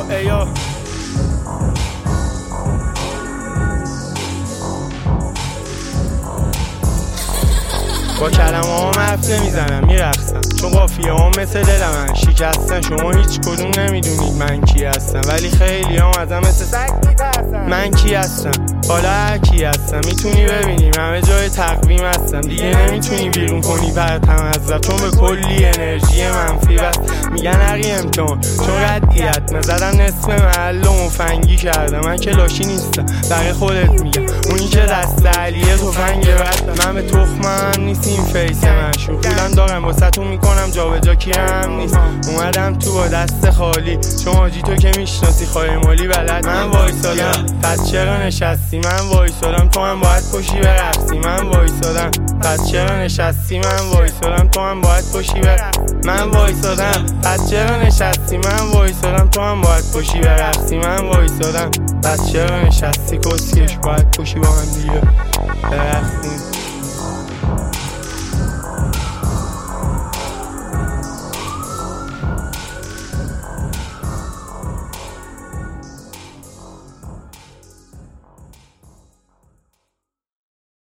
ایو با کلمه ها حرف نمیزنم میرقصم، چون قافیه ها مثل دل من شکستن. شما هیچ کدوم نمیدونید من کی هستم، ولی خیلی هم ازم مثل سگ میترسن. من کی هستم؟ حالا هر کی هستم میتونی ببینی همه جای تقویم هستم. دیگه نمیتونی بیرون کنی پرتم ازم، چون به کلی انرژی منفی بست. میگن هری امتحان چون ردیت نزدم نصف محل و مفنگی کردم. من که لاشی نیستم برای خودت میگم، اونی که دست علیه تفنگه بست. من به تخمم نیست این فیس مشهور، پولم دارم واسه تو میکنم جا به جا کیرم نیست. اومدم تو با دست خالی، چون آجی تو که میشناسی خواهی مالی بلد. من وایسادم پس چرا نشستی؟ من وایسادم تو هم باید پشی برقصی. من وایسادم پس چرا نشستی؟ من وایسادم تو هم باید پشی برقصی. من وایسادم پس چرا نشستی؟ من وایسادم تو هم باید پشی برقصی. من وایسادم پس چرا نشستی؟ کسیش باید پشی با هم دیگه برقصیم.